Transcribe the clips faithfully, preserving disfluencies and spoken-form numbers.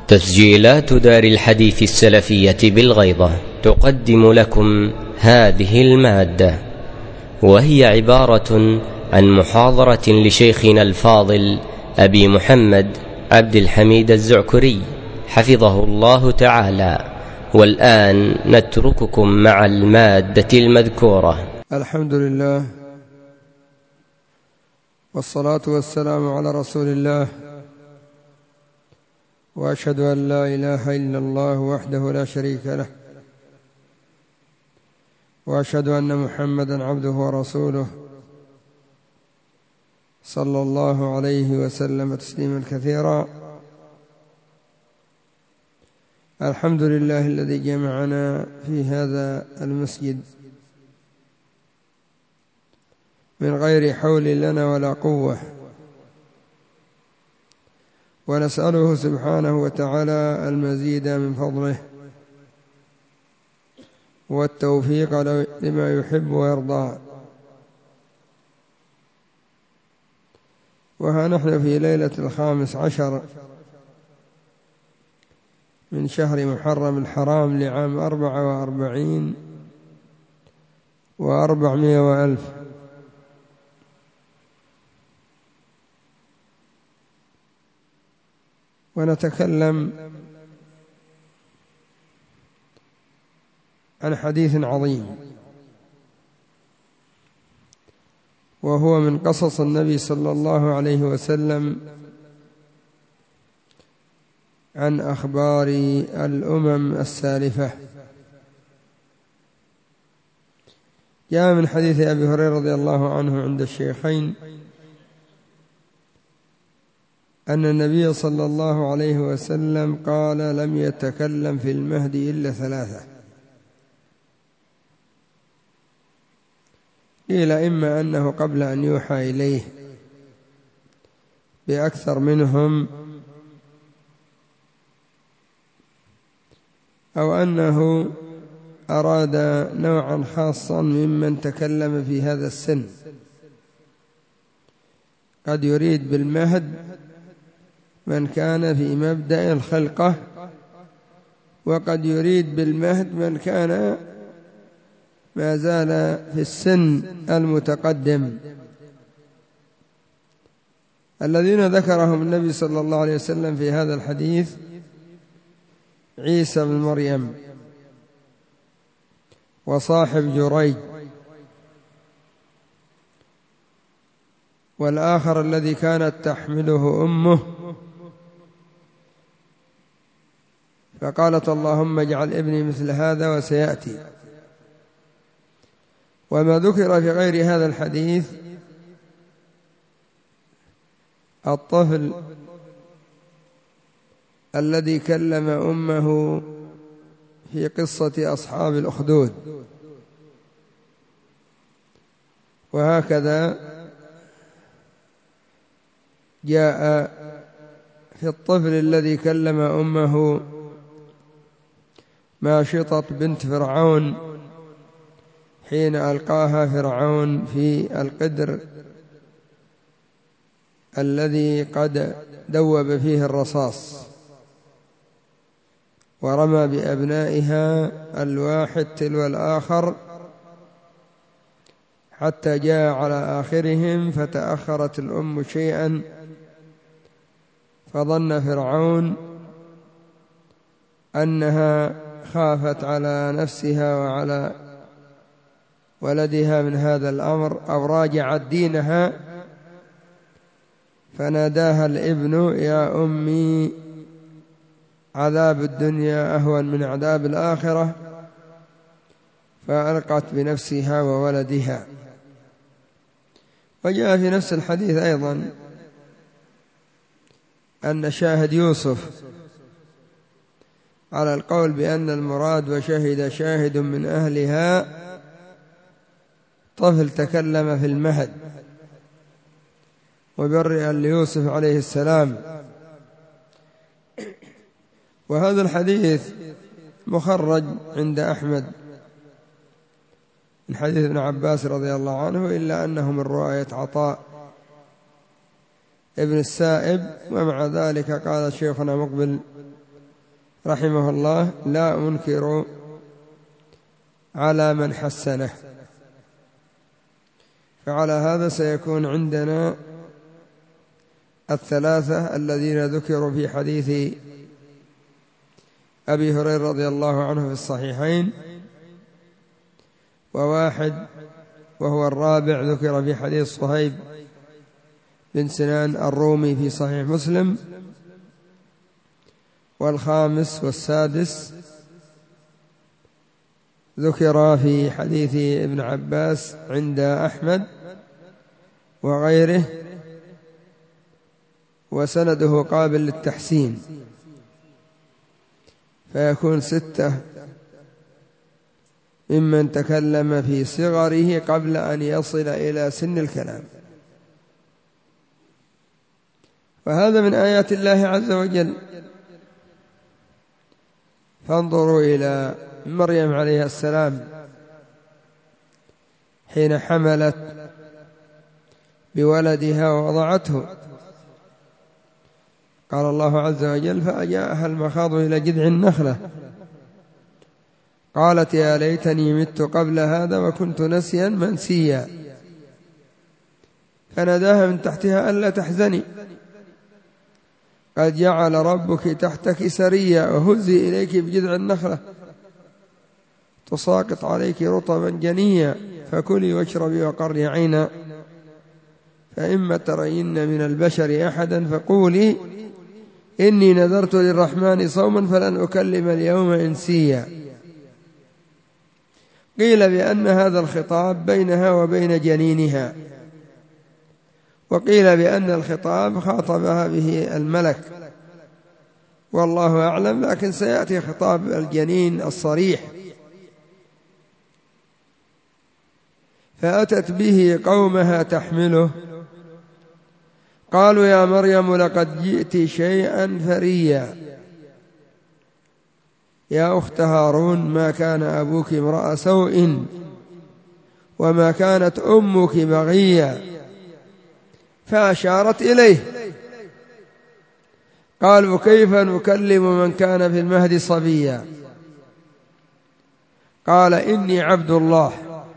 تسجيلات دار الحديث السلفية بالغيضة تقدم لكم هذه المادة، وهي عبارة عن محاضرة لشيخنا الفاضل أبي محمد عبد الحميد الزعكري حفظه الله تعالى. والآن نترككم مع المادة المذكورة. الحمد لله والصلاة والسلام على رسول الله، وأشهد أن لا إله إلا الله وحده لا شريك له، وأشهد أن محمدًا عبده ورسوله صلى الله عليه وسلم تسليما كثيرا. الحمد لله الذي جمعنا في هذا المسجد من غير حول لنا ولا قوة، ونسأله سبحانه وتعالى المزيد من فضله والتوفيق لما يحب ويرضى. وها نحن في ليلة الخامس عشر من شهر محرم الحرام لعام أربعة وأربعين وأربعمائة وألف، ونتكلم عن حديث عظيم، وهو من قصص النبي صلى الله عليه وسلم عن أخبار الأمم السالفة. جاء من حديث أبي هريرة رضي الله عنه عند الشيخين أن النبي صلى الله عليه وسلم قال: لم يتكلم في المهد إلا ثلاثة. قيل: إما أنه قبل أن يوحى إليه بأكثر منهم، أو أنه أراد نوعا خاصا ممن تكلم في هذا السن، قد يريد بالمهد من كان في مبدأ الخلقة، وقد يريد بالمهد من كان ما زال في السن المتقدم. الذين ذكرهم النبي صلى الله عليه وسلم في هذا الحديث: عيسى بن مريم، وصاحب جريج، والآخر الذي كانت تحمله أمه فقالت: اللهم اجعل ابني مثل هذا وسيأتي. وما ذكر في غير هذا الحديث الطفل الذي كلم أمه في قصة أصحاب الأخدود. وهكذا جاء في الطفل الذي كلم أمه ماشطة بنت فرعون حين ألقاها فرعون في القدر الذي قد دوب فيه الرصاص، ورمى بأبنائها الواحد تلو الآخر حتى جاء على آخرهم، فتأخرت الأم شيئا، فظن فرعون أنها خافت على نفسها وعلى ولدها من هذا الأمر، أو راجعت دينها، فناداها الابن: يا أمي، عذاب الدنيا أهون من عذاب الآخرة، فألقت بنفسها وولدها. وجاء في نفس الحديث أيضا أن شاهد يوسف، على القول بأن المراد وشهد شاهد من أهلها، طفل تكلم في المهد وبرئا ليوسف عليه السلام. وهذا الحديث مخرج عند أحمد من حديث ابن عباس رضي الله عنه، إلا أنه من رواية عطاء ابن السائب. ومع ذلك قال شيخنا مقبل رحمه الله: لا أنكر على من حسنه. فعلى هذا سيكون عندنا الثلاثة الذين ذكروا في حديث أبي هريرة رضي الله عنه في الصحيحين، وواحد وهو الرابع ذكر في حديث صهيب بن سنان الرومي في صحيح مسلم، والخامس والسادس ذكر في حديث ابن عباس عند أحمد وغيره، وسنده قابل للتحسين، فيكون ستة ممن تكلم في صغره قبل أن يصل إلى سن الكلام. وهذا من آيات الله عز وجل. فانظروا إلى مريم عليه السلام حين حملت بولدها ووضعته، قال الله عز وجل: فأجاءها المخاض إلى جذع النخلة قالت يا ليتني مت قبل هذا وكنت نسيا منسيا، فناداها من تحتها ألا تحزني قد جعل ربك تحتك سريا وهزي إليك بجذع النخلة تساقط عليك رطبا جنيا فكلي واشربي وقري عينا فإما ترين من البشر أحدا فقولي إني نذرت للرحمن صوما فلن أكلم اليوم إنسيا. قيل بأن هذا الخطاب بينها وبين جنينها، وقيل بأن الخطاب خاطبها به الملك، والله أعلم، لكن سيأتي خطاب الجنين الصريح. فأتت به قومها تحمله قالوا يا مريم لقد جئت شيئا فريا يا أخت هارون ما كان أبوك امرأ سوء وما كانت أمك بغيا، فأشارت إليه. قالوا كيف نكلم من كان في المهد صبيا؟ قال إني عبد الله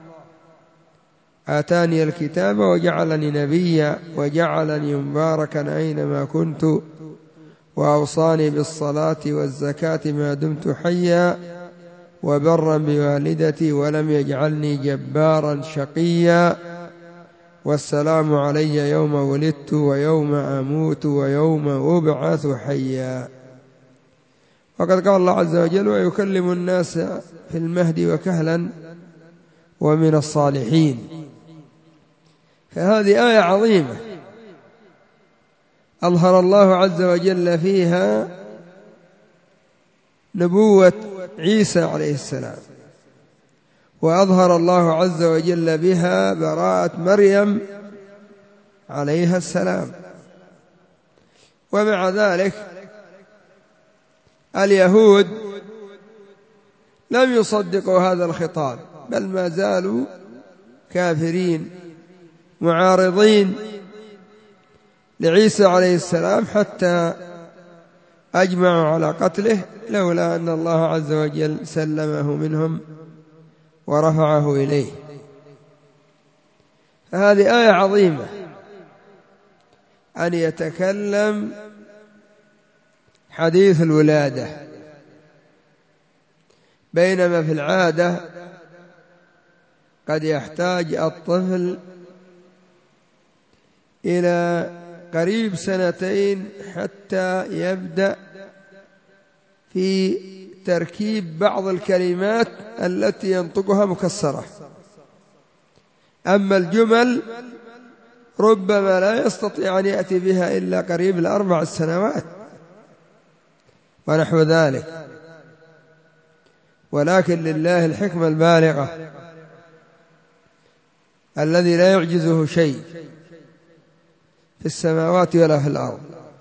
آتاني الكتاب وجعلني نبيا وجعلني مباركا أينما كنت وأوصاني بالصلاة والزكاة ما دمت حيا وبرا بوالدتي ولم يجعلني جبارا شقيا والسلام علي يوم ولدت ويوم أموت ويوم أبعث حيا. وقد قال الله عز وجل ويكلم الناس في المهد وكهلا ومن الصالحين. فهذه آية عظيمة أظهر الله عز وجل فيها نبوة عيسى عليه السلام، وأظهر الله عز وجل بها براءة مريم عليها السلام. ومع ذلك اليهود لم يصدقوا هذا الخطاب، بل ما زالوا كافرين معارضين لعيسى عليه السلام حتى أجمعوا على قتله، لولا أن الله عز وجل سلمه منهم ورفعه إليه. فهذه آية عظيمة أن يتكلم حديث الولادة، بينما في العادة قد يحتاج الطفل إلى قريب سنتين حتى يبدأ في تركيب بعض الكلمات التي ينطقها مكسرة، أما الجمل ربما لا يستطيع أن يأتي بها إلا قريب الأربع سنوات ونحو ذلك. ولكن لله الحكمة البالغة الذي لا يعجزه شيء في السماوات ولا في الأرض.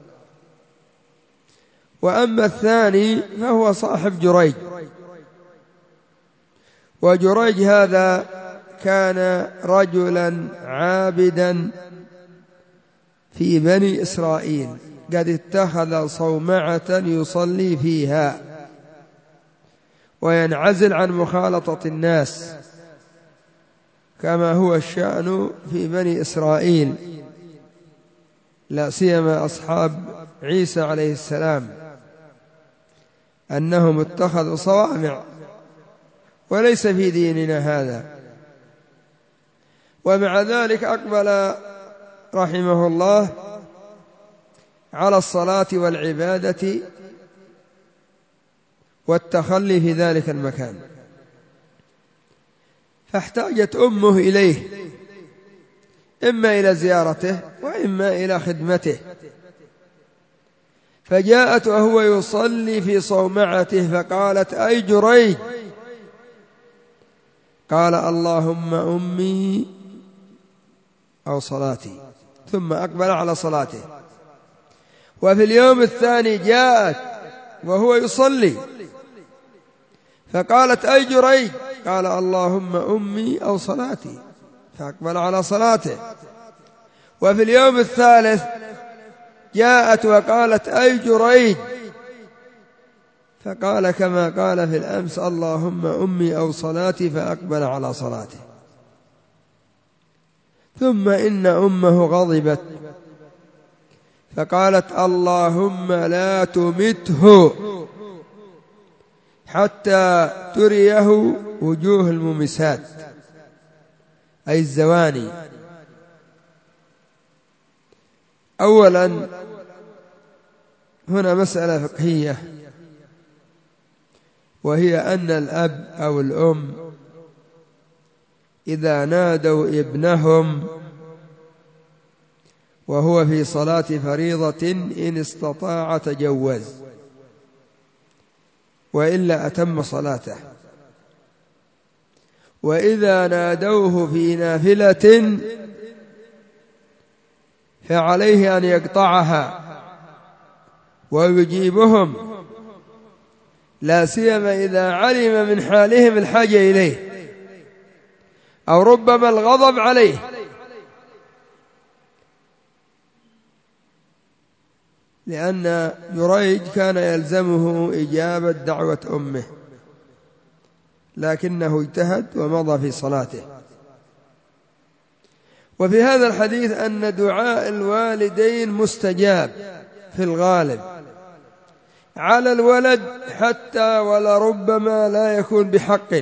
وأما الثاني فهو صاحب جريج، وجريج هذا كان رجلا عابدا في بني إسرائيل قد اتخذ صومعة يصلي فيها، وينعزل عن مخالطة الناس، كما هو الشأن في بني إسرائيل، لا سيما أصحاب عيسى عليه السلام، أنهم اتخذوا صوامع، وليس في ديننا هذا. ومع ذلك أقبل رحمه الله على الصلاة والعبادة والتخلي في ذلك المكان، فاحتاجت أمه إليه، إما إلى زيارته وإما إلى خدمته، فجاءت وهو يصلي في صومعته فقالت: أي جريج؟ قال: اللهم أمي أو صلاتي، ثم أقبل على صلاته. وفي اليوم الثاني جاءت وهو يصلي فقالت: أي جريج؟ قال: اللهم أمي أو صلاتي، فأقبل على صلاته. وفي اليوم الثالث جاءت وقالت: أي جريج؟ فقال كما قال في الأمس: اللهم أمي أو صلاتي، فأقبل على صلاته. ثم إن أمه غضبت فقالت: اللهم لا تمته حتى تريه وجوه الممسات، أي الزواني. أولا هنا مسألة فقهية، وهي أن الأب أو الأم إذا نادوا ابنهم وهو في صلاة فريضة إن استطاع تجوز، وإلا أتم صلاته. وإذا نادوه في نافلة فعليه أن يقطعها ويجيبهم، لا سيما إذا علم من حالهم الحاجة إليه أو ربما الغضب عليه. لأن جريج كان يلزمه إجابة دعوة أمه، لكنه اجتهد ومضى في صلاته. وفي هذا الحديث أن دعاء الوالدين مستجاب في الغالب على الولد، حتى ولربما لا يكون بحق،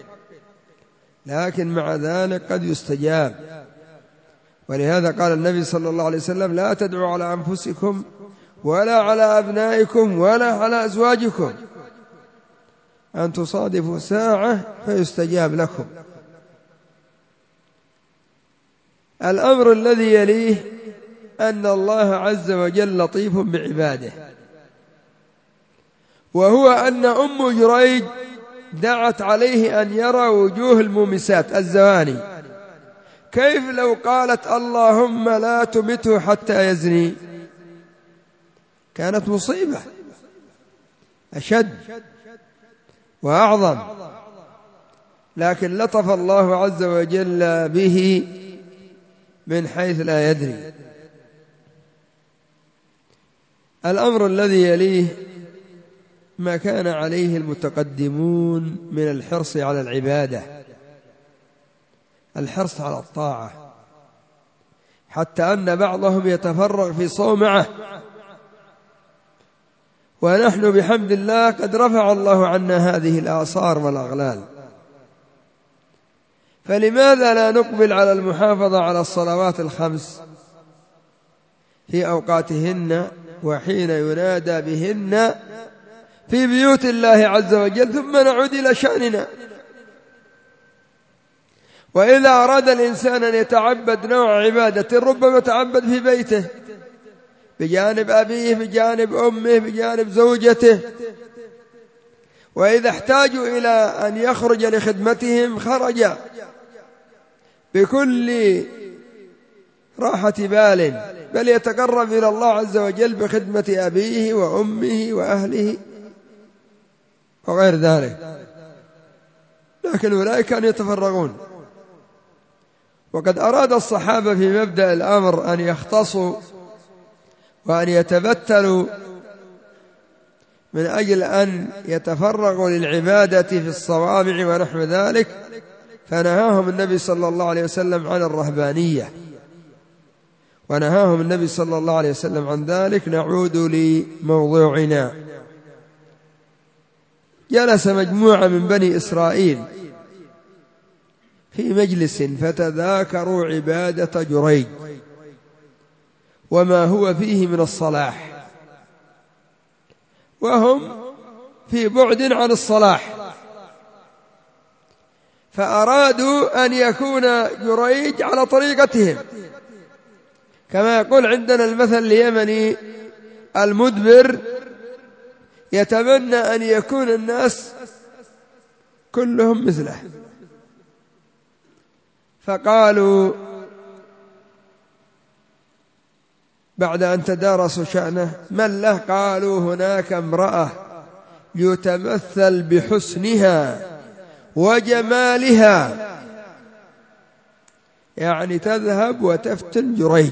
لكن مع ذلك قد يستجاب. ولهذا قال النبي صلى الله عليه وسلم: لا تدعوا على أنفسكم ولا على أبنائكم ولا على أزواجكم أن تصادفوا ساعة فيستجاب لكم. الأمر الذي يليه أن الله عز وجل لطيف بعباده، وهو أن أم جريج دعت عليه أن يرى وجوه المومسات الزواني. كيف لو قالت: اللهم لا تمته حتى يزني؟ كانت مصيبة أشد وأعظم، لكن لطف الله عز وجل به من حيث لا يدري. الأمر الذي يليه ما كان عليه المتقدمون من الحرص على العبادة، الحرص على الطاعة، حتى أن بعضهم يتفرغ في صومعة، ونحن بحمد الله قد رفع الله عنا هذه الآثار والأغلال. فلماذا لا نقبل على المحافظة على الصلوات الخمس في أوقاتهن وحين ينادى بهن في بيوت الله عز وجل، ثم نعود إلى شأننا. وإذا أراد الإنسان أن يتعبد نوع عبادة ربما تعبد في بيته بجانب أبيه بجانب أمه بجانب زوجته، وإذا احتاجوا إلى أن يخرج لخدمتهم خرج بكل راحة بال، بل يتقرب إلى الله عز وجل بخدمة أبيه وأمه وأهله وغير ذلك. لكن أولئك كانوا يتفرغون. وقد أراد الصحابة في مبدأ الأمر أن يختصوا وأن يتبتلوا من أجل أن يتفرغوا للعبادة في الصوامع ونحو ذلك، فنهاهم النبي صلى الله عليه وسلم عن الرهبانية، ونهاهم النبي صلى الله عليه وسلم عن ذلك. نعود لموضوعنا. جلس مجموعة من بني إسرائيل في مجلس فتذاكروا عبادة جريج وما هو فيه من الصلاح، وهم في بعد عن الصلاح، فأرادوا أن يكون جريج على طريقتهم، كما يقول عندنا المثل اليمني: المدبر يتمنى أن يكون الناس كلهم مثله. فقالوا بعد أن تدارسوا شأنه: من له؟ قالوا: هناك امرأة يتمثل بحسنها وجمالها، يعني تذهب وتفتن جريج.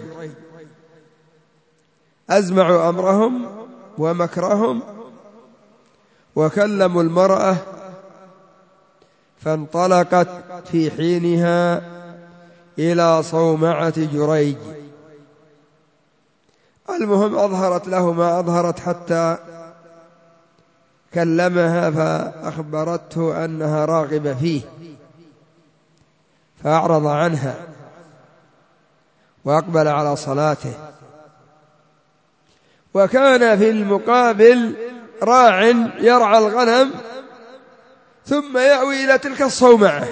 أزمعوا أمرهم ومكرهم وكلموا المرأة، فانطلقت في حينها إلى صومعة جريج. المهم أظهرت له ما أظهرت حتى كلمها فأخبرته أنها راغبة فيه، فأعرض عنها وأقبل على صلاته. وكان في المقابل راع يرعى الغنم ثم يأوي إلى تلك الصومعة،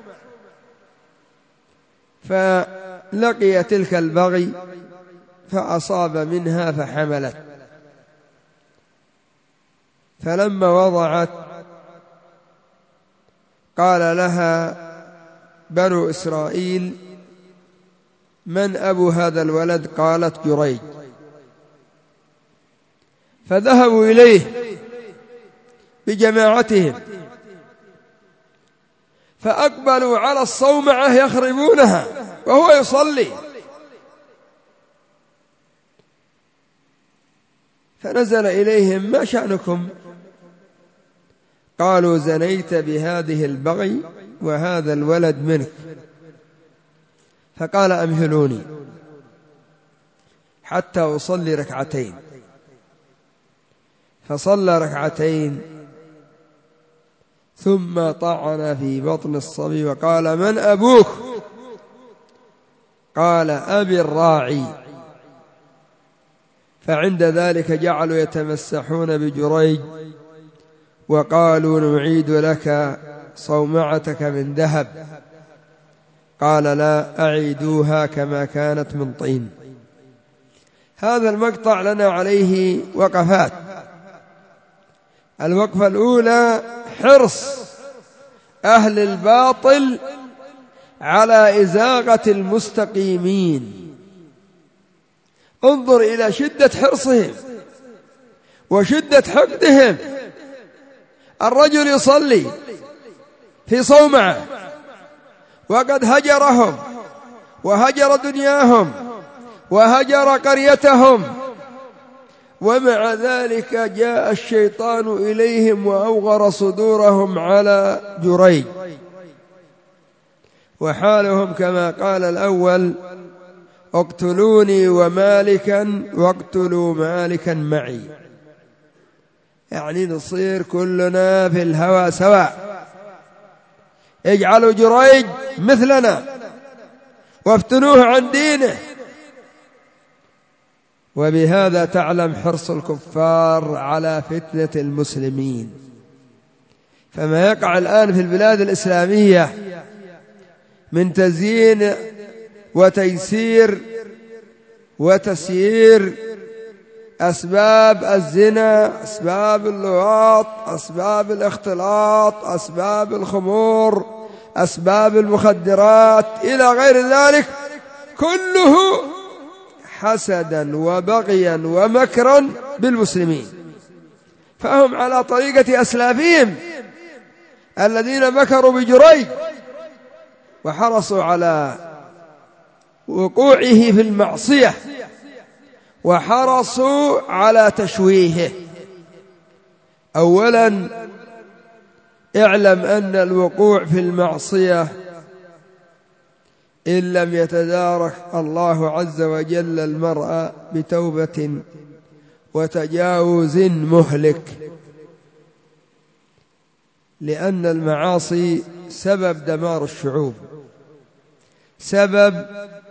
فلقي تلك البغي فأصاب منها فحملت. فلما وضعت قال لها بنو إسرائيل: من أبو هذا الولد؟ قالت: جريج. فذهبوا إليه بجماعتهم فأقبلوا على الصومعة يخربونها وهو يصلي، فنزل إليهم: ما شأنكم؟ قالوا: زنيت بهذه البغي وهذا الولد منك. فقال: أمهلوني حتى أصلي ركعتين. فصلى ركعتين ثم طعن في بطن الصبي وقال: من أبوك؟ قال: أبي الراعي. فعند ذلك جعلوا يتمسحون بجريج وقالوا: نعيد لك صومعتك من ذهب. قال: لا، أعيدوها كما كانت من طين. هذا المقطع لنا عليه وقفات. الوقفة الأولى: حرص أهل الباطل على إزاغة المستقيمين. انظر إلى شدة حرصهم وشدة حقدهم. الرجل يصلي في صومعة وقد هجرهم وهجر دنياهم وهجر قريتهم، ومع ذلك جاء الشيطان إليهم وأوغر صدورهم على جريج، وحالهم كما قال الأول: اقتلوني ومالكا واقتلوا مالكا معي. يعني نصير كلنا في الهوى سواء، اجعلوا جريج مثلنا وافتنوه عن دينه. وبهذا تعلم حرص الكفار على فتنة المسلمين. فما يقع الآن في البلاد الإسلامية من تزيين وتيسير وتسيير أسباب الزنا، أسباب اللواط، أسباب الاختلاط، أسباب الخمور، أسباب المخدرات إلى غير ذلك، كله حسدا وبغيا ومكرا بالمسلمين. فهم على طريقة أسلافهم الذين مكروا بجريج وحرصوا على وقوعه في المعصية وحرصوا على تشويهه. أولا اعلم أن الوقوع في المعصية إن لم يتدارك الله عز وجل المرء بتوبة وتجاوز مهلك، لأن المعاصي سبب دمار الشعوب، سبب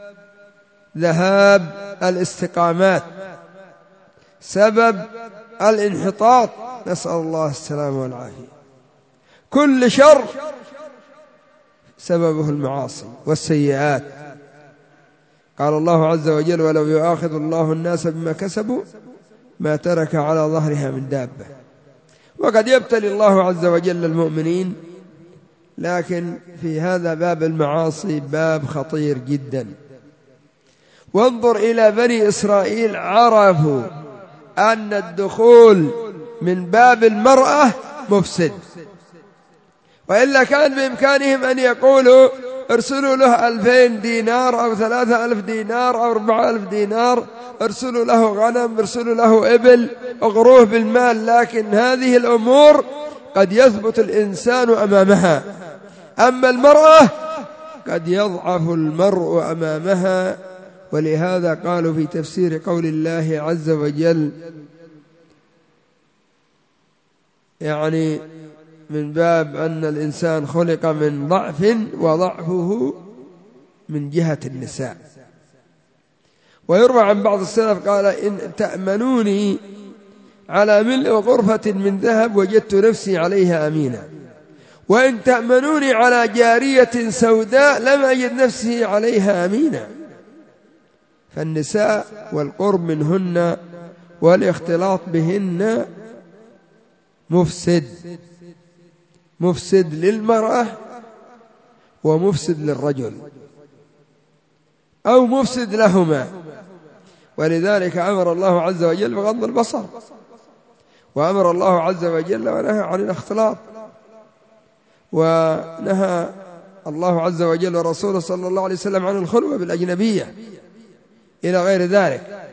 ذهاب الاستقامات، سبب الانحطاط، نسأل الله السلامة والعافية. كل شر سببه المعاصي والسيئات. قال الله عز وجل: ولو يؤاخذ الله الناس بما كسبوا ما ترك على ظهرها من دابة. وقد يبتلي الله عز وجل المؤمنين، لكن في هذا باب المعاصي باب خطير جدا. وانظر إلى بني إسرائيل، عرفوا أن الدخول من باب المرأة مفسد، وإلا كان بإمكانهم أن يقولوا ارسلوا له ألفين دينار أو ثلاثة ألف دينار أو أربعة ألف دينار، ارسلوا له غنم، ارسلوا له إبل، اغروه بالمال. لكن هذه الأمور قد يثبت الإنسان أمامها، أما المرأة قد يضعف المرء أمامها. ولهذا قالوا في تفسير قول الله عز وجل، يعني من باب أن الإنسان خلق من ضعف وضعفه من جهة النساء. ويروى عن بعض السلف قال: إن تأمنوني على ملء غرفة من ذهب وجدت نفسي عليها أمينا، وإن تأمنوني على جارية سوداء لم أجد نفسي عليها أمينا. فالنساء والقرب منهن والاختلاط بهن مفسد، مفسد للمرأة ومفسد للرجل، أو مفسد لهما. ولذلك أمر الله عز وجل بغض البصر، وأمر الله عز وجل ونهى عن الاختلاط، ونهى الله عز وجل ورسوله صلى الله عليه وسلم عن الخلوة بالأجنبية إلى غير ذلك.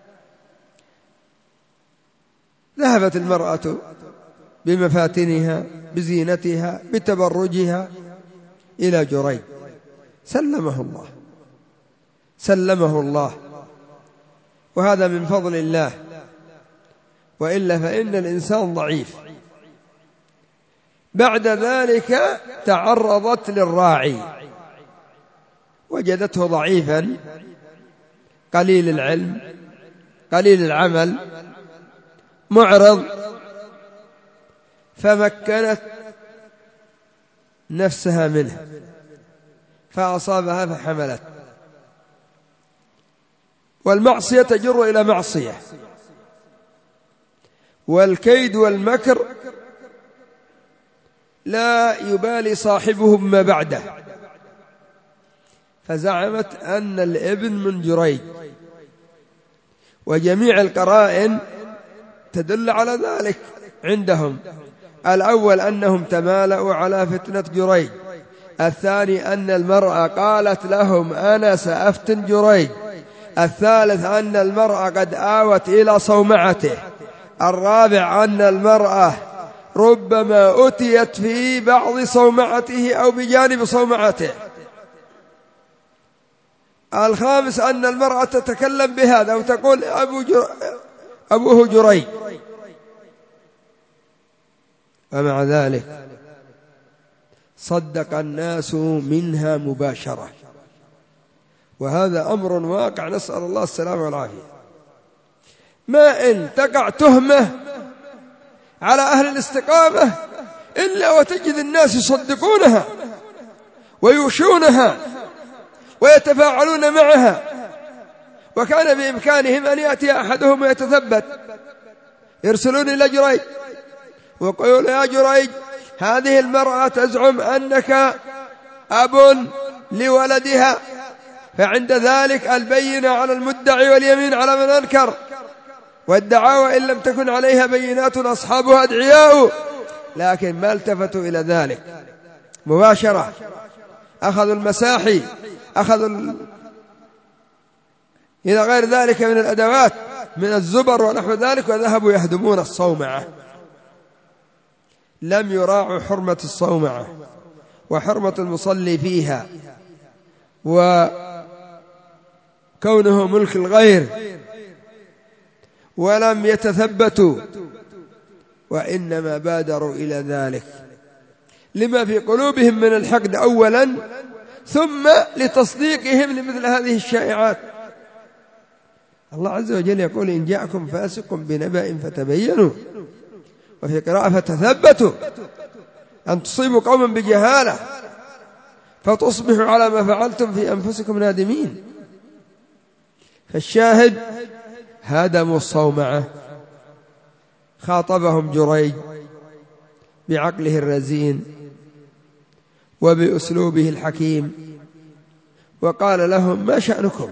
ذهبت المرأة بمفاتنها بزينتها بتبرجها إلى جريج، سلمه الله، سلمه الله، وهذا من فضل الله، وإلا فإن الإنسان ضعيف. بعد ذلك تعرضت للراعي، وجدته ضعيفا قليل العلم قليل العمل معرض، فمكنت نفسها منه فأصابها فحملت. والمعصية تجر إلى معصية، والكيد والمكر لا يبالي صاحبه بما بعده. فزعمت أن الابن من جريج، وجميع القرائن تدل على ذلك عندهم. الأول أنهم تمالأوا على فتنة جريج، الثاني أن المرأة قالت لهم أنا سأفتن جريج، الثالث أن المرأة قد آوت إلى صومعته، الرابع أن المرأة ربما أتيت في بعض صومعته أو بجانب صومعته، الخامس أن المرأة تتكلم بهذا وتقول أبو جر... أبوه جريج. ومع ذلك صدق الناس منها مباشرة، وهذا أمر واقع، نسأل الله السلامة والعافية. ما إن تقع تهمة على أهل الاستقامة إلا وتجد الناس يصدقونها ويوشونها ويتفاعلون معها. وكان بإمكانهم أن يأتي أحدهم ويتثبت، يرسلون إلى جريج ويقولون يا جريج هذه المرأة تزعم أنك أب لولدها، فعند ذلك البينة على المدعي واليمين على من أنكر، والدعاوى إن لم تكن عليها بينات أصحابها أدعياء. لكن ما التفتوا إلى ذلك، مباشرة أخذوا المساحي، أخذوا ال... إلى غير ذلك من الأدوات من الزبر ونحو ذلك، وذهبوا يهدمون الصومعة. لم يراعوا حرمة الصومعة وحرمة المصلي فيها وكونه ملك الغير، ولم يتثبتوا، وإنما بادروا إلى ذلك لما في قلوبهم من الحقد أولا، ثم لتصديقهم لمثل هذه الشائعات. الله عز وجل يقول: إن جاءكم فاسق بنبأ فتبينوا، وفي قراءة فتثبتوا أن تصيبوا قوما بجهالة فتصبحوا على ما فعلتم في أنفسكم نادمين. فالشاهد هدموا الصومعة. خاطبهم جريج بعقله الرزين وبأسلوبه الحكيم، وقال لهم: ما شأنكم؟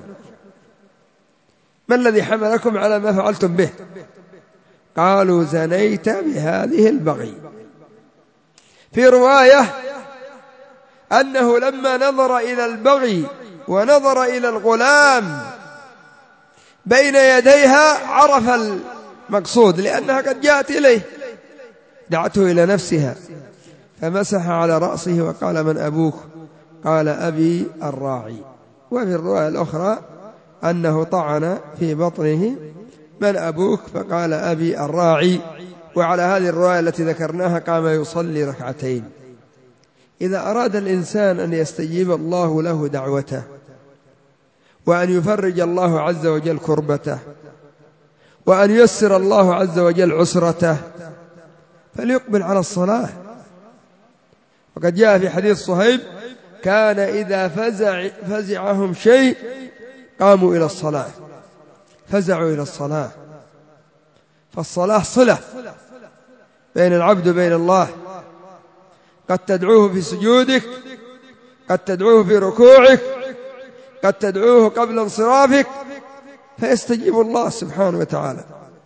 ما الذي حملكم على ما فعلتم به؟ قالوا: زنيت بهذه البغي. في رواية أنه لما نظر إلى البغي ونظر إلى الغلام بين يديها عرف المقصود، لأنها قد جاءت إليه، دعته إلى نفسها فمسح على رأسه وقال: من أبوك؟ قال: أبي الراعي. وفي الرواية الأخرى أنه طعن في بطنه: من أبوك؟ فقال: أبي الراعي. وعلى هذه الرواية التي ذكرناها قام يصلي ركعتين. إذا أراد الإنسان أن يستجيب الله له دعوته وأن يفرج الله عز وجل كربته وأن ييسر الله عز وجل عسرته فليقبل على الصلاة. وقد جاء في حديث صهيب: كان إذا فزع فزعهم شيء قاموا إلى الصلاة، فزعوا إلى الصلاة. فالصلاة صلة بين العبد وبين الله، قد تدعوه في سجودك، قد تدعوه في ركوعك، قد تدعوه قبل انصرافك فيستجيب الله سبحانه وتعالى.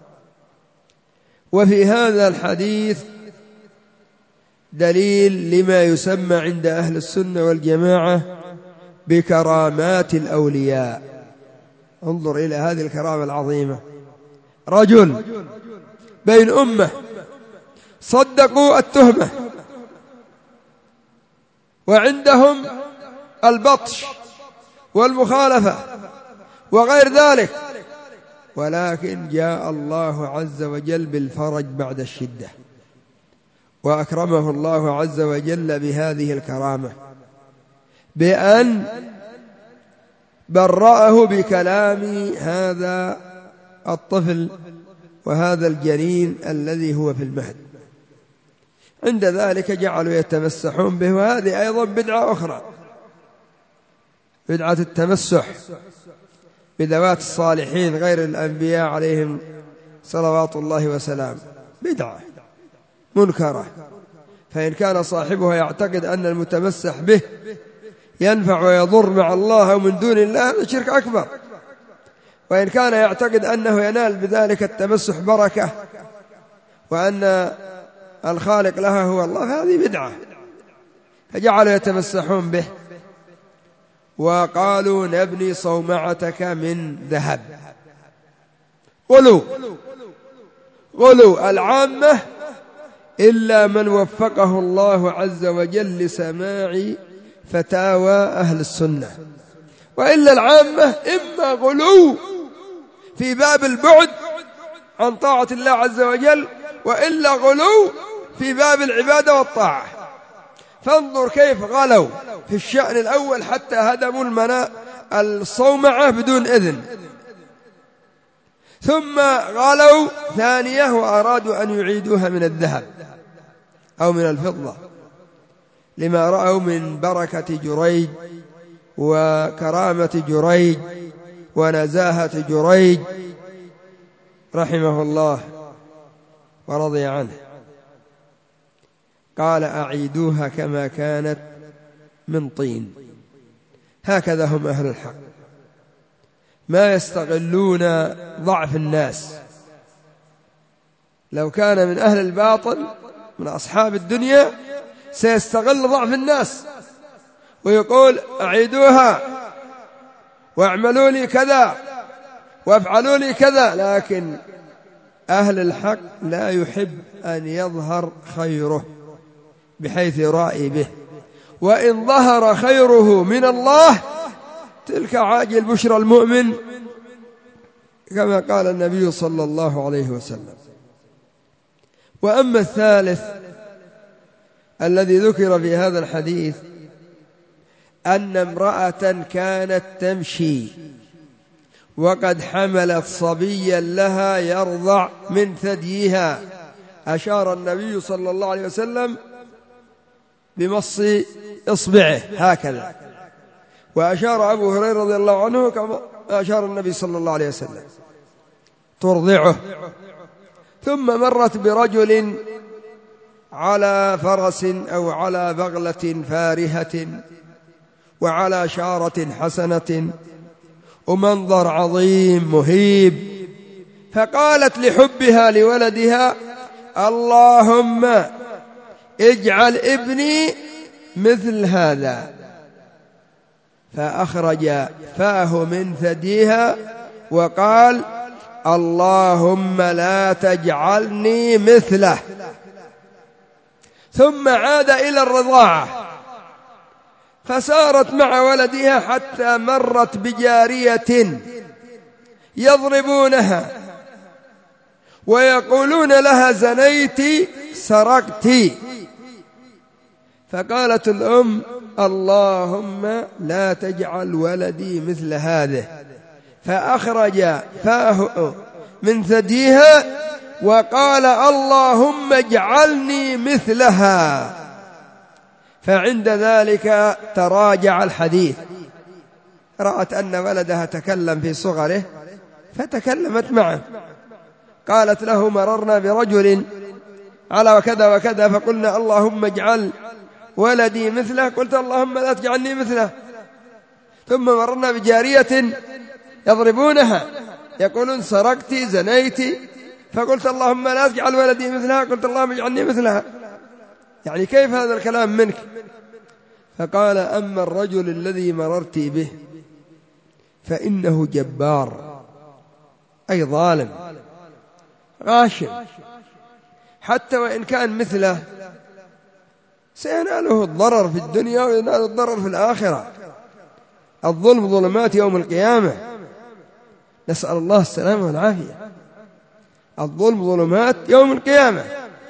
وفي هذا الحديث دليل لما يسمى عند أهل السنة والجماعة بكرامات الأولياء. انظر إلى هذه الكرامة العظيمة: رجل بين أمة صدقوا التهمة وعندهم البطش والمخالفة وغير ذلك، ولكن جاء الله عز وجل بالفرج بعد الشدة، وأكرمه الله عز وجل بهذه الكرامة بأن برأه بكلام هذا الطفل وهذا الجنين الذي هو في المهد. عند ذلك جعلوا يتمسحون به، وهذه أيضا بدعة أخرى، بدعة التمسح بذوات الصالحين غير الأنبياء عليهم صلوات الله وسلام، بدعة منكرة. فإن كان صاحبها يعتقد أن المتمسح به ينفع ويضر مع الله ومن دون الله، هذا شرك أكبر. وإن كان يعتقد أنه ينال بذلك التمسح بركة وأن الخالق لها هو الله، فهذه بدعة. فجعلوا يتمسحون به وقالوا: نبني صومعتك من ذهب. غلو غلو العامة إلا من وفقه الله عز وجل لسماع فتاوى أهل السنة، وإلا العامة إما غلو في باب البعد عن طاعة الله عز وجل، وإلا غلو في باب العبادة والطاعة. فانظر كيف غلوا في الشأن الأول حتى هدموا المناء الصومعة بدون إذن، ثم غلوا ثانية وأرادوا أن يعيدوها من الذهب أو من الفضة، لما رأوا من بركة جريج وكرامة جريج ونزاهة جريج رحمه الله ورضي عنه. قال: أعيدوها كما كانت من طين. هكذا هم أهل الحق، ما يستغلون ضعف الناس. لو كان من أهل الباطل من أصحاب الدنيا سيستغل ضعف الناس ويقول: أعيدوها واعملوا لي كذا وافعلوا لي كذا. لكن أهل الحق لا يحب أن يظهر خيره بحيث يرائي به، وإن ظهر خيره من الله تلك عاجل بشرى المؤمن، كما قال النبي صلى الله عليه وسلم. وأما الثالث الذي ذكر في هذا الحديث أن امرأة كانت تمشي وقد حملت صبيا لها يرضع من ثديها، أشار النبي صلى الله عليه وسلم بمص إصبعه هكذا، وأشار أبو هريرة رضي الله عنه كما أشار النبي صلى الله عليه وسلم ترضعه. ثم مرت برجل على فرس أو على بغلة فارهة وعلى شارة حسنة ومنظر عظيم مهيب، فقالت لحبها لولدها: اللهم اجعل ابني مثل هذا، فأخرج فاه من ثديها وقال: اللهم لا تجعلني مثله. ثم عاد إلى الرضاعة فسارت مع ولدها حتى مرت بجارية يضربونها ويقولون لها: زنيت، سرقت. فقالت الأم: اللهم لا تجعل ولدي مثل هذه، فأخرج فاه من ثديها وقال: اللهم اجعلني مثلها. فعند ذلك تراجع الحديث، رأت أن ولدها تكلم في صغره فتكلمت معه، قالت له: مررنا برجل على وكذا وكذا فقلنا اللهم اجعل ولدي مثله، قلت اللهم لا تجعلني مثله. ثم مررنا بجارية يضربونها يقولون: سرقت، زنيت، فقلت اللهم لا تجعل ولدي مثلها، قلت اللهم اجعلني مثلها. يعني كيف هذا الكلام منك؟ فقال: أما الرجل الذي مررت به فإنه جبار، أي ظالم غاشم، حتى وإن كان مثله سيناله الضرر في الدنيا ويناله الضرر في الآخرة. الظلم ظلمات يوم القيامة، نسأل الله السلامة والعافية. الظلم ظلمات يوم القيامة.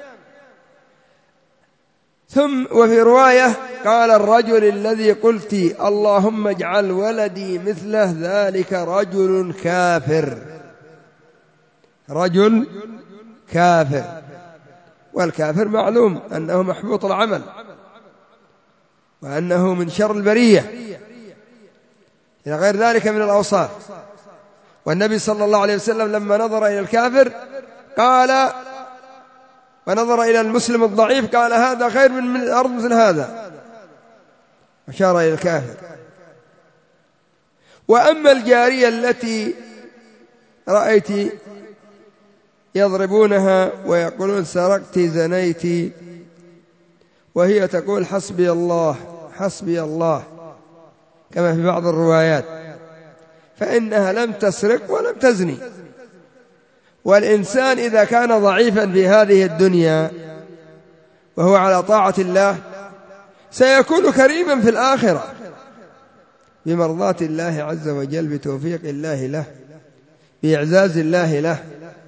ثم وفي رواية قال: الرجل الذي قلت اللهم اجعل ولدي مثله ذلك رجل كافر، رجل كافر، والكافر معلوم أنه محبوط العمل وأنه من شر البرية إلى غير ذلك من الأوصاف. والنبي صلى الله عليه وسلم لما نظر إلى الكافر قال، ونظر إلى المسلم الضعيف قال: هذا خير من الأرض مثل هذا، أشار إلى الكافر. وأما الجارية التي رأيت يضربونها ويقولون: سرقت، زنيت، وهي تقول: حسبي الله، حسبي الله، كما في بعض الروايات، فإنها لم تسرق ولم تزني. والإنسان إذا كان ضعيفا في هذه الدنيا وهو على طاعة الله سيكون كريما في الآخرة بمرضاة الله عز وجل، بتوفيق الله له، بإعزاز الله له.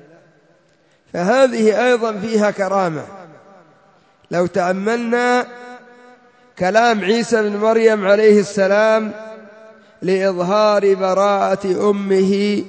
فهذه أيضا فيها كرامة. لو تأملنا كلام عيسى بن مريم عليه السلام لإظهار براءة أمه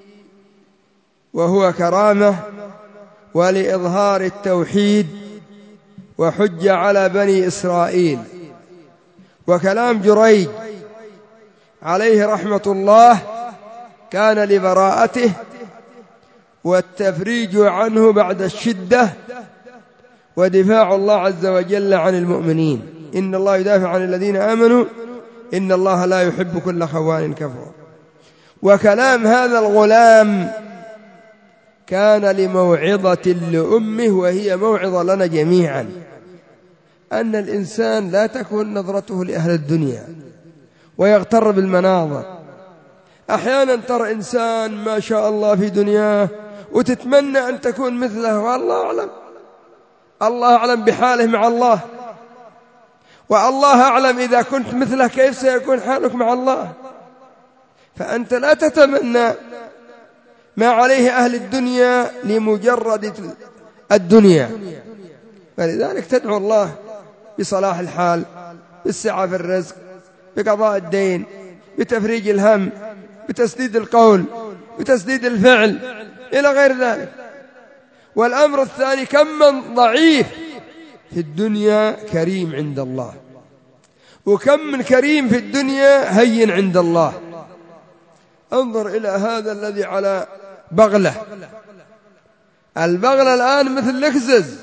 وهو كرامة، ولإظهار التوحيد وحجة على بني إسرائيل، وكلام جريج عليه رحمة الله كان لبراءته والتفريج عنه بعد الشدة ودفاع الله عز وجل عن المؤمنين. إن الله يدافع عن الذين آمنوا إن الله لا يحب كل خوان كفور. وكلام هذا الغلام كان لموعظة لأمه، وهي موعظة لنا جميعا، أن الإنسان لا تكون نظرته لأهل الدنيا ويغتر بالمناظر. أحيانا ترى إنسان ما شاء الله في دنياه وتتمنى أن تكون مثله، والله أعلم الله أعلم بحاله مع الله، والله أعلم إذا كنت مثله كيف سيكون حالك مع الله. فأنت لا تتمنى ما عليه أهل الدنيا لمجرد الدنيا، فلذلك تدعو الله بصلاح الحال، بالسعة في الرزق، بقضاء الدين، بتفريج الهم، بتسديد القول، بتسديد الفعل، إلى غير ذلك. والأمر الثاني، كم من ضعيف في الدنيا كريم عند الله، وكم من كريم في الدنيا هين عند الله. انظر إلى هذا الذي على بغلة، البغلة الآن مثل لكزز،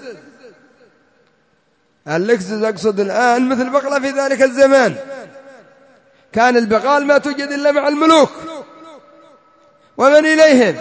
اللكزز أقصد الآن مثل بغلة في ذلك الزمان. كان البغال ما توجد إلا مع الملوك ومن إليهم.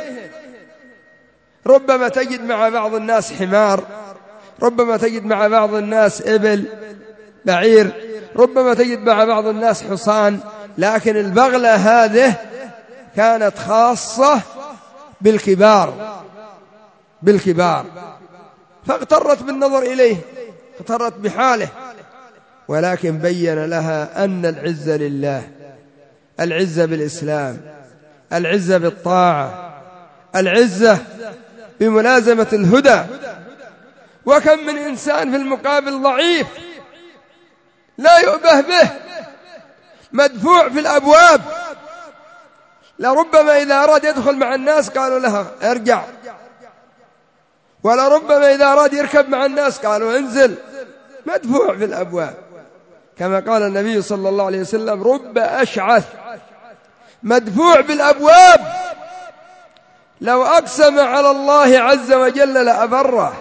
ربما تجد مع بعض الناس حمار، ربما تجد مع بعض الناس إبل، بعير، ربما تجد مع بعض الناس حصان، لكن البغلة هذه كانت خاصة بالكبار بالكبار فاغترت بالنظر إليه، اغترت بحاله. ولكن بين لها أن العزة لله، العزة بالإسلام، العزة بالطاعة، العزة بملازمة الهدى. وكم من إنسان في المقابل ضعيف لا يؤبه به، مدفوع في الأبواب، لربما إذا أراد يدخل مع الناس قالوا له ارجع، ولربما إذا أراد يركب مع الناس قالوا انزل، مدفوع في الأبواب. كما قال النبي صلى الله عليه وسلم: رب أشعث مدفوع بالأبواب لو أقسم على الله عز وجل لأبره.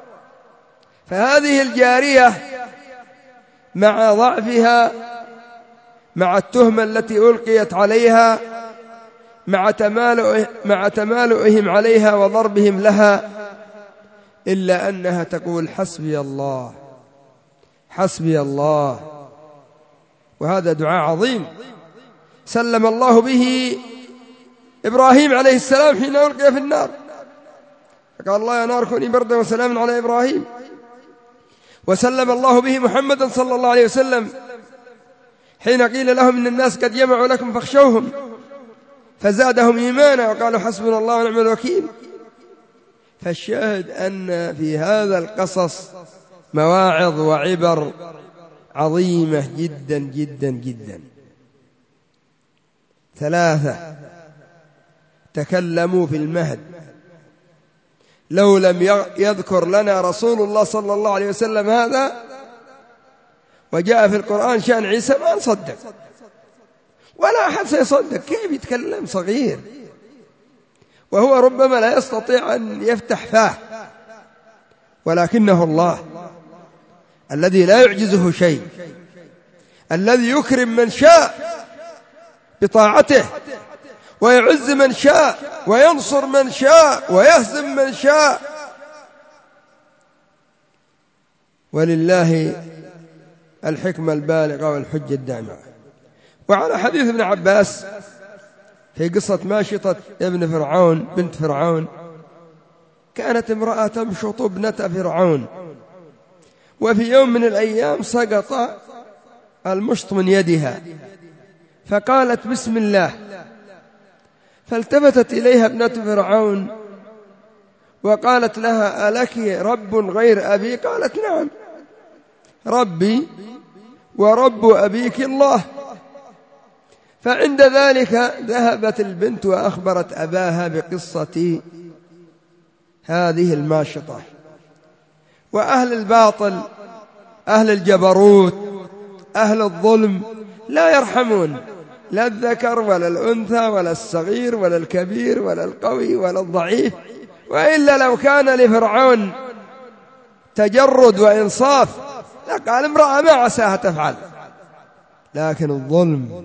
فهذه الجارية مع ضعفها، مع التهمة التي ألقيت عليها، مع تمالؤ مع تمالؤهم عليها وضربهم لها، إلا أنها تقول حسبي الله حسبي الله. وهذا دعاء عظيم سلم الله به إبراهيم عليه السلام حين ألقي في النار، فقال الله: يا نار كوني بردا وسلاما على إبراهيم. وسلم الله به محمدا صلى الله عليه وسلم حين قيل لهم إن الناس قد جمعوا لكم فاخشوهم، فزادهم إيمانا وقالوا حسبنا الله ونعم الوكيل. فالشاهد أن في هذا القصص مواعظ وعبر عظيمة جدا جدا جدا. ثلاثة تكلموا في المهد، لو لم يذكر لنا رسول الله صلى الله عليه وسلم هذا وجاء في القرآن شأن عيسى ما نصدق، ولا أحد سيصدق. كيف يتكلم صغير وهو ربما لا يستطيع أن يفتح فاه؟ ولكنه الله الذي لا يعجزه شيء، الذي يكرم من شاء بطاعته، ويعز من شاء، وينصر من شاء، ويهزم من شاء. ولله الحكمة البالغة والحجة الدامغة. وعلى حديث ابن عباس في قصة ماشطة ابن فرعون بنت فرعون، كانت امرأة تمشط ابنة فرعون، وفي يوم من الأيام سقط المشط من يدها، فقالت بسم الله، فالتفتت إليها ابنة فرعون وقالت لها: ألك رب غير أبي؟ قالت: نعم، ربي ورب أبيك الله. فعند ذلك ذهبت البنت وأخبرت أباها بقصة هذه الماشطة. وأهل الباطل، أهل الجبروت، أهل الظلم لا يرحمون لا الذكر ولا الأنثى ولا الصغير ولا الكبير ولا القوي ولا الضعيف. وإلا لو كان لفرعون تجرد وإنصاف لقال امرأة ما عساها تفعل. لكن الظلم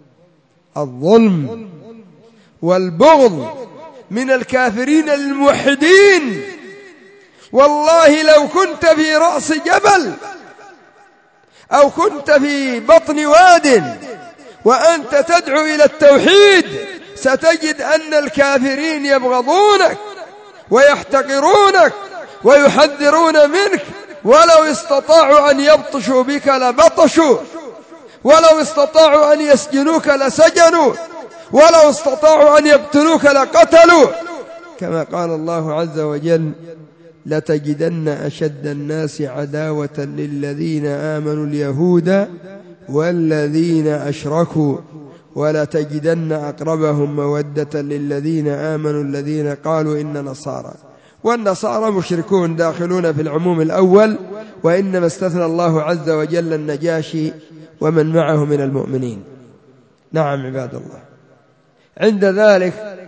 الظلم والبغض من الكافرين الموحدين. والله لو كنت في رأس جبل أو كنت في بطن واد وأنت تدعو إلى التوحيد ستجد أن الكافرين يبغضونك ويحتقرونك ويحذرون منك، ولو استطاعوا أن يبطشوا بك لبطشوا، ولو استطاعوا أن يسجنوك لسجنوا، ولو استطاعوا أن يقتلوك لقتلوا، كما قال الله عز وجل: لتجدن أشد الناس عداوة للذين آمنوا اليهود والذين أشركوا ولتجدن أقربهم مودة للذين آمنوا الذين قالوا إن نصارى. والنصارى مشركون داخلون في العموم الأول، وإنما استثنى الله عز وجل النجاشي ومن معه من المؤمنين. نعم عباد الله. عند ذلك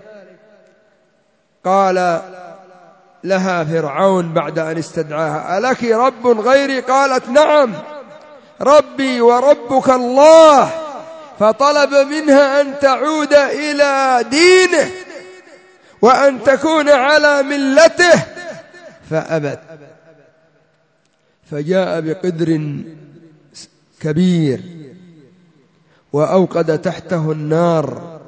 قال لها فرعون بعد أن استدعاها: ألك رب غيري؟ قالت: نعم ربي وربك الله. فطلب منها أن تعود إلى دينه وأن تكون على ملته، فأبت. فجاء بقدر كبير وأوقد تحته النار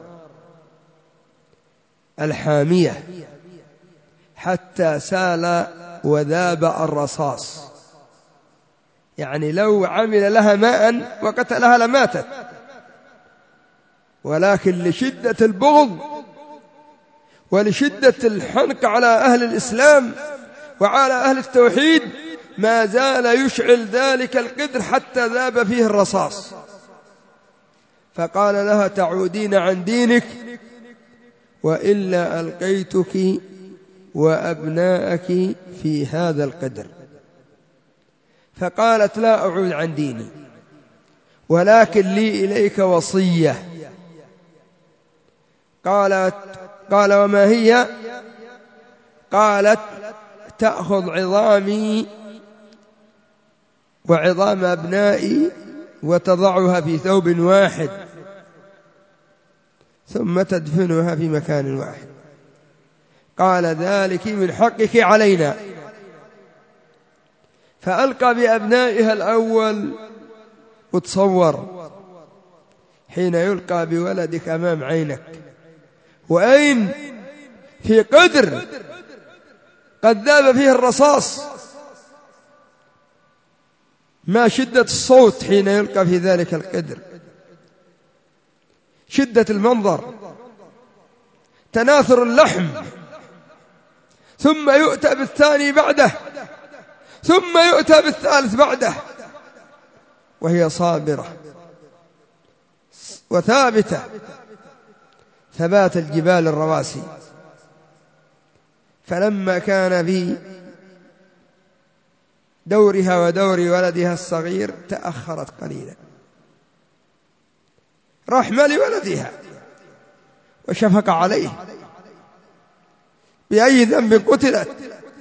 الحامية حتى سال وذاب الرصاص، يعني لو عمل لها ماء وقتلها لماتت، ولكن لشدة البغض ولشدة الحنق على أهل الإسلام وعلى أهل التوحيد ما زال يشعل ذلك القدر حتى ذاب فيه الرصاص. فقال لها: تعودين عن دينك وإلا ألقيتك وأبناءك في هذا القدر. فقالت: لا أعود عن ديني، ولكن لي إليك وصية. قالت قال: وما هي؟ قالت: تأخذ عظامي وعظام أبنائي وتضعها في ثوب واحد ثم تدفنها في مكان واحد. قال: ذلك من حقك علينا. فألقى بأبنائها الأول. وتصور حين يلقى بولدك أمام عينك، وأين؟ في قدر قد ذاب فيه الرصاص. ما شدة الصوت حين يلقى في ذلك القدر، شدة المنظر، تناثر اللحم، ثم يؤتى بالثاني بعده، ثم يؤتى بالثالث بعده، وهي صابرة وثابتة ثبات الجبال الرواسي. فلما كان في دورها ودور ولدها الصغير تأخرت قليلا رحمة لولدها وشفق عليه. بأي ذنب قتلت؟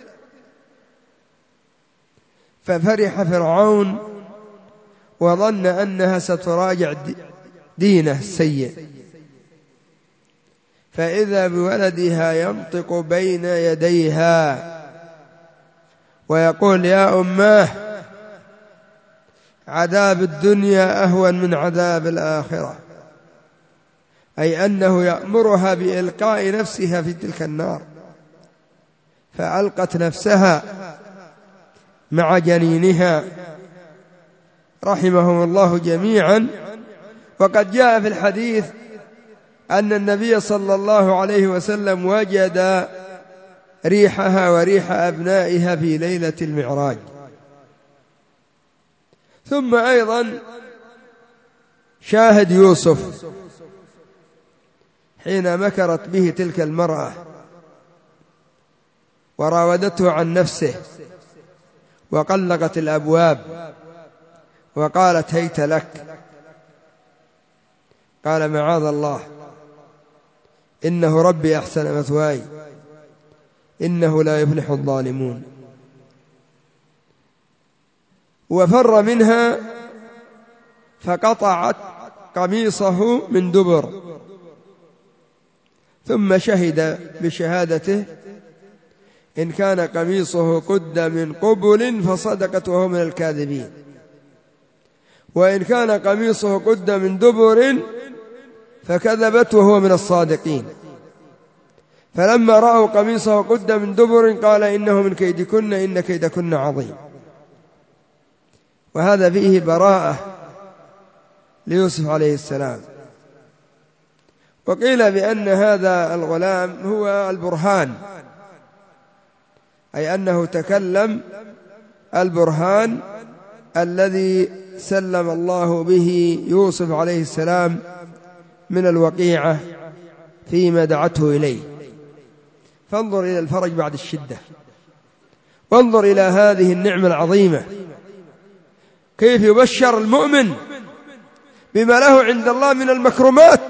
ففرح فرعون وظن أنها ستراجع دينه السيء، فإذا بولدها ينطق بين يديها ويقول: يا أماه، عذاب الدنيا أهون من عذاب الآخرة، أي أنه يأمرها بإلقاء نفسها في تلك النار. فألقت نفسها مع جنينها رحمهم الله جميعا. وقد جاء في الحديث أن النبي صلى الله عليه وسلم وجد ريحها وريح أبنائها في ليلة المعراج. ثم أيضا شاهد يوسف حين مكرت به تلك المرأة وراودته عن نفسه وقلقت الأبواب وقالت: هيت لك. قال: معاذ الله، إنه ربي أحسن مثواي، إنه لا يفلح الظالمون. وفر منها فقطعت قميصه من دبر، ثم شهد بشهادته: إن كان قميصه قد من قبل فصدقت وهو من الكاذبين، وإن كان قميصه قد من دبر فكذبت وهو من الصادقين. فلما رأوا قميصه قد من دبر قال إنه من كيدكن إن كيدكن عظيم. وهذا فيه براءة ليوسف عليه السلام. وقيل بأن هذا الغلام هو البرهان، أي أنه تكلم البرهان الذي سلم الله به يوسف عليه السلام من الوقيعة فيما دعته إليه. فانظر إلى الفرج بعد الشدة، وانظر إلى هذه النعمة العظيمة، كيف يبشر المؤمن بما له عند الله من المكرمات.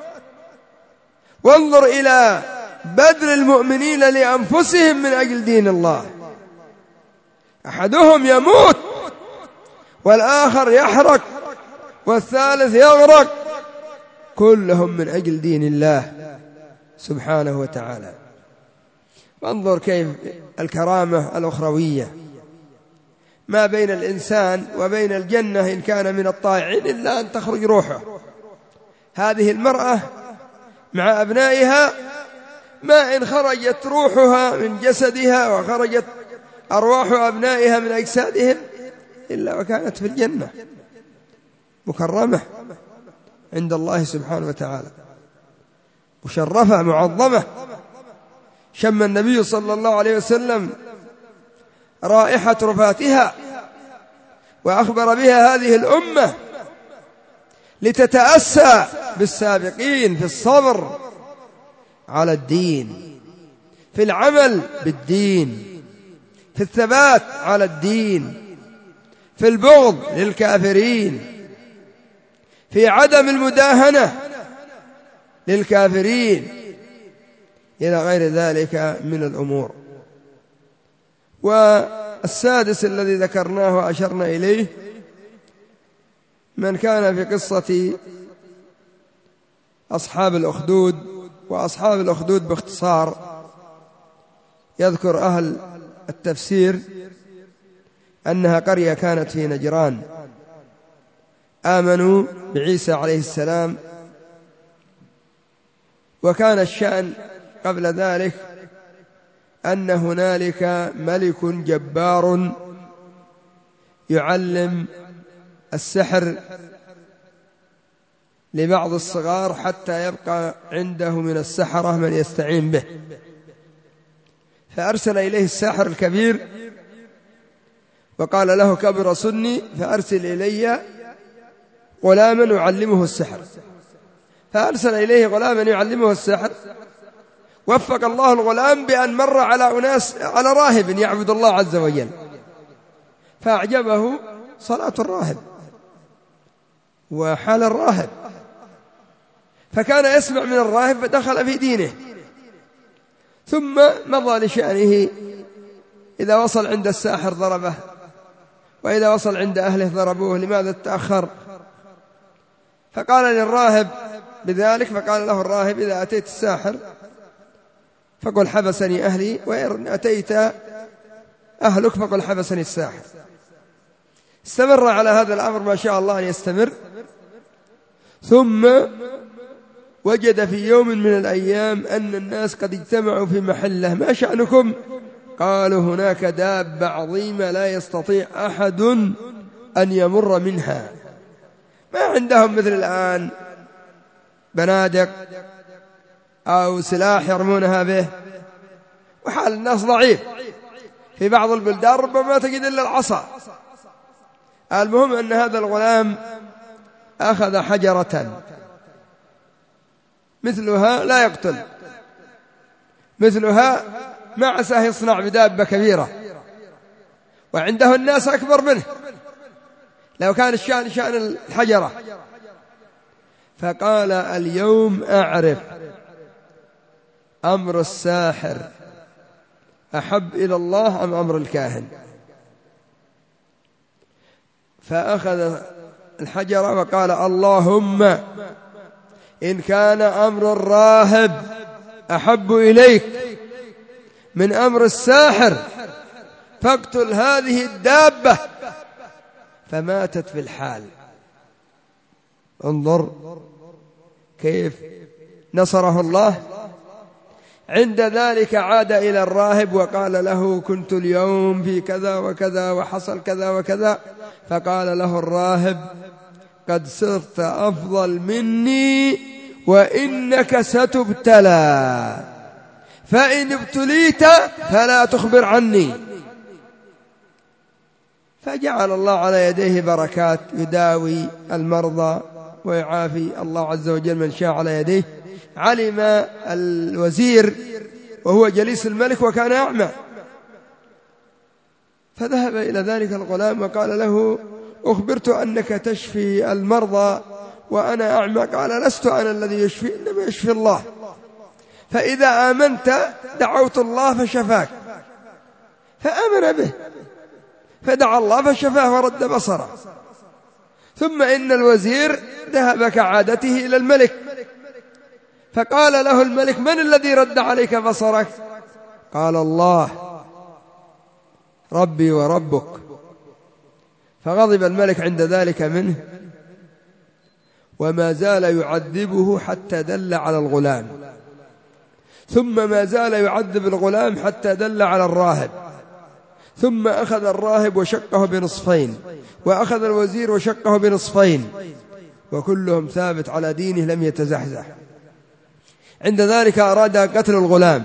وانظر إلى بذل المؤمنين لأنفسهم من أجل دين الله، أحدهم يموت والآخر يحرق والثالث يغرق، كلهم من أجل دين الله سبحانه وتعالى. وانظر كيف الكرامة الأخروية ما بين الإنسان وبين الجنة إن كان من الطائعين إلا أن تخرج روحه. هذه المرأة مع أبنائها ما إن خرجت روحها من جسدها وخرجت أرواح أبنائها من أجسادهم إلا وكانت في الجنة مكرمة عند الله سبحانه وتعالى، مشرفة معظمة. شم النبي صلى الله عليه وسلم رائحة رفاتها وأخبر بها هذه الأمة لتتأسى بالسابقين في الصبر على الدين، في العمل بالدين، في الثبات على الدين، في البغض للكافرين، في عدم المداهنة للكافرين، إلى غير ذلك من الأمور. والسادس الذي ذكرناه وأشرنا إليه من كان في قصة أصحاب الأخدود. وأصحاب الأخدود باختصار يذكر أهل التفسير أنها قرية كانت في نجران، آمنوا بعيسى عليه السلام. وكان الشأن قبل ذلك أن هنالك ملك جبار يعلم السحر لبعض الصغار حتى يبقى عنده من السحرة من يستعين به، فأرسل إليه الساحر الكبير وقال له كبر سني فأرسل إلي غلاما يعلمه السحر. فأرسل إليه غلاما يعلمه السحر، وفق الله الغلام بأن مر على أناس على راهب يعبد الله عز وجل، فأعجبه صلاة الراهب وحال الراهب، فكان يسمع من الراهب فدخل في دينه. ثم مضى لشأنه، إذا وصل عند الساحر ضربه، وإذا وصل عند أهله ضربوه. لماذا تأخر؟ فقال للراهب بذلك، فقال له الراهب إذا أتيت الساحر فقل حبسني أهلي، وإن أتيت أهلك فقل حبسني الساحر. استمر على هذا الأمر ما شاء الله أن يستمر. ثم وجد في يوم من الأيام أن الناس قد اجتمعوا في محله. ما شأنكم؟ قالوا هناك دابة عظيمة لا يستطيع أحد أن يمر منها. ما عندهم مثل الآن بنادق أو سلاح يرمونها به، وحال الناس ضعيف. في بعض البلدان ربما تجد إلا العصا. المهم أن هذا الغلام أخذ حجرة مثلها لا يقتل، مثلها ما عساه يصنع بدابة كبيرة، وعنده الناس أكبر منه لو كان الشأن شأن الحجرة. فقال اليوم أعرف أمر الساحر أحب إلى الله أم أمر الكاهن. فأخذ الحجرة وقال اللهم إن كان أمر الراهب أحب إليك من أمر الساحر فاقتل هذه الدابة. فماتت في الحال. انظر كيف نصره الله. عند ذلك عاد إلى الراهب وقال له كنت اليوم في كذا وكذا وحصل كذا وكذا. فقال له الراهب قد صرت أفضل مني وإنك ستبتلى، فإن ابتليت فلا تخبر عني. فجعل الله على يديه بركات، يداوي المرضى ويعافي الله عز وجل من شاء على يديه. علم الوزير وهو جليس الملك وكان أعمى، فذهب إلى ذلك الغلام وقال له أخبرت أنك تشفي المرضى وأنا أعمى. قال لست أنا الذي يشفي، إنما يشفي الله، فإذا آمنت دعوت الله فشفاك. فآمن به فدعا الله فشفاه ورد بصره. ثم إن الوزير ذهب كعادته إلى الملك، فقال له الملك من الذي رد عليك بصرك؟ قال الله ربي وربك. فغضب الملك عند ذلك منه، وما زال يعذبه حتى دل على الغلام، ثم ما زال يعذب الغلام حتى دل على الراهب، ثم أخذ الراهب وشقه بنصفين، وأخذ الوزير وشقه بنصفين، وكلهم ثابت على دينه لم يتزحزح. عند ذلك أراد قتل الغلام،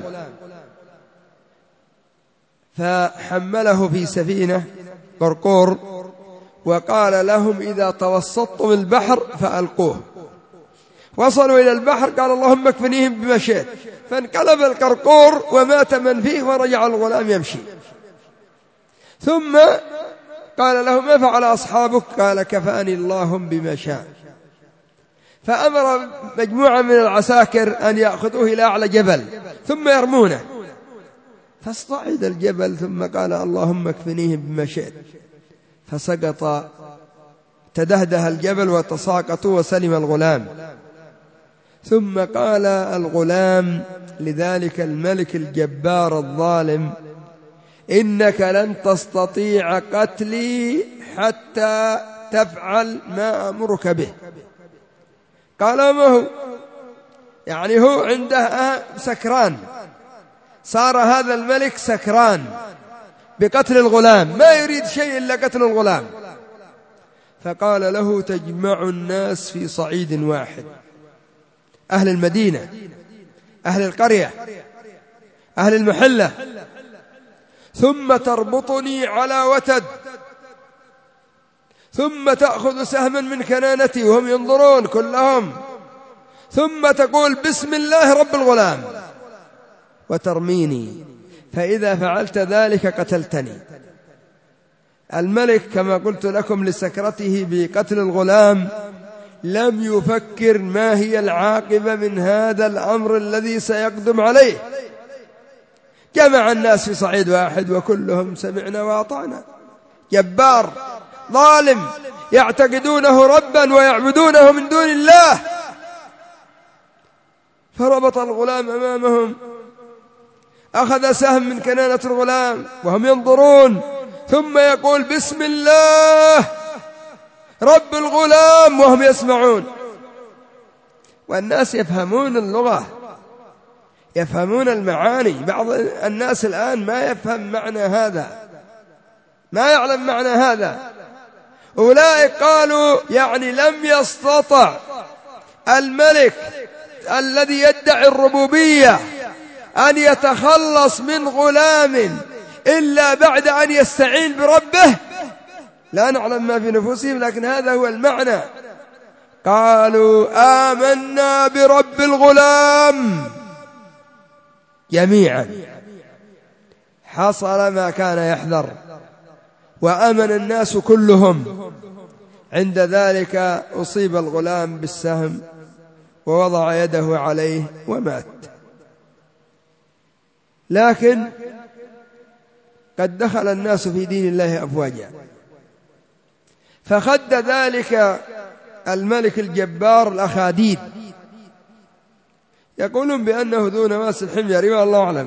فحمله في سفينة قرقور وقال لهم إذا توسطتم البحر فألقوه. وصلوا إلى البحر قال اللهم اكفنيهم بما شئت، فانقلب القرقور ومات من فيه ورجع الغلام يمشي. ثم قال له ما فعل أصحابك؟ قال كفاني اللهم بما شاء. فأمر مجموعة من العساكر أن يأخذوه إلى أعلى جبل ثم يرمونه، فاصطعد الجبل ثم قال اللهم اكفنيهم بما شئت، فسقط تدهده الجبل وتساقطوا وسلم الغلام. ثم قال الغلام لذلك الملك الجبار الظالم إنك لن تستطيع قتلي حتى تفعل ما أمرك به. قال ما هو؟ يعني هو عنده سكران، صار هذا الملك سكران بقتل الغلام، ما يريد شيء إلا قتل الغلام. فقال له تجمع الناس في صعيد واحد، أهل المدينة، أهل القرية، أهل المحلة، ثم تربطني على وتد، ثم تأخذ سهما من كنانتي وهم ينظرون كلهم، ثم تقول بسم الله رب الغلام وترميني، فإذا فعلت ذلك قتلتني. الملك كما قلت لكم لسكرته بقتل الغلام لم يفكر ما هي العاقبة من هذا الأمر الذي سيقدم عليه. جمع الناس في صعيد واحد وكلهم سمعنا وأطعنا. جبار ظالم يعتقدونه ربا ويعبدونه من دون الله. فربط الغلام أمامهم، أخذ سهم من كنانة الغلام وهم ينظرون، ثم يقول بسم الله رب الغلام وهم يسمعون. والناس يفهمون اللغة، يفهمون المعاني. بعض الناس الآن ما يفهم معنى هذا، ما يعلم معنى هذا. أولئك قالوا يعني لم يستطع الملك الذي يدعي الربوبية أن يتخلص من غلام إلا بعد أن يستعين بربه. لا نعلم ما في نفوسهم، لكن هذا هو المعنى. قالوا آمنا برب الغلام جميعا. حصل ما كان يحذر وآمن الناس كلهم. عند ذلك أصيب الغلام بالسهم ووضع يده عليه ومات. لكن قد دخل الناس في دين الله أفواجا، فخد ذلك الملك الجبار الأخاديد، يقولون بأنه ذو نواس الحميري والله أعلم.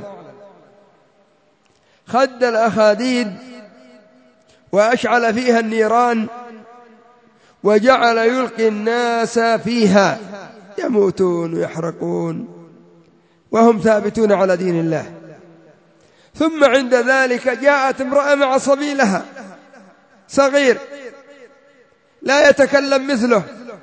خد الأخاديد وأشعل فيها النيران وجعل يلقي الناس فيها يموتون ويحرقون، وهم ثابتون على دين الله. ثم عند ذلك جاءت امرأة مع صبي لها صغير لا يتكلم مثله،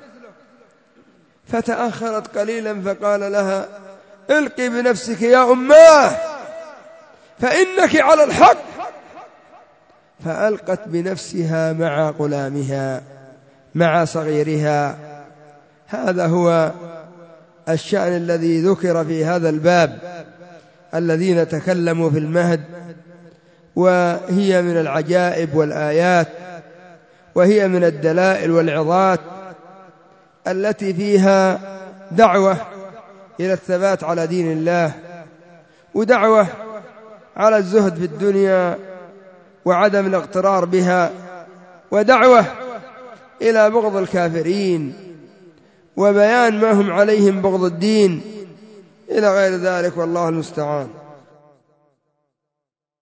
فتأخرت قليلا فقال لها: القي بنفسك يا أماه فإنك على الحق. فألقت بنفسها مع غلامها مع صغيرها. هذا هو الشأن الذي ذكر في هذا الباب، الذين تكلموا في المهد، وهي من العجائب والآيات، وهي من الدلائل والعظات التي فيها دعوة إلى الثبات على دين الله، ودعوة على الزهد في الدنيا وعدم الاغترار بها، ودعوة إلى بغض الكافرين وبيان ما هم عليهم بغض الدين إلى غير ذلك، والله المستعان.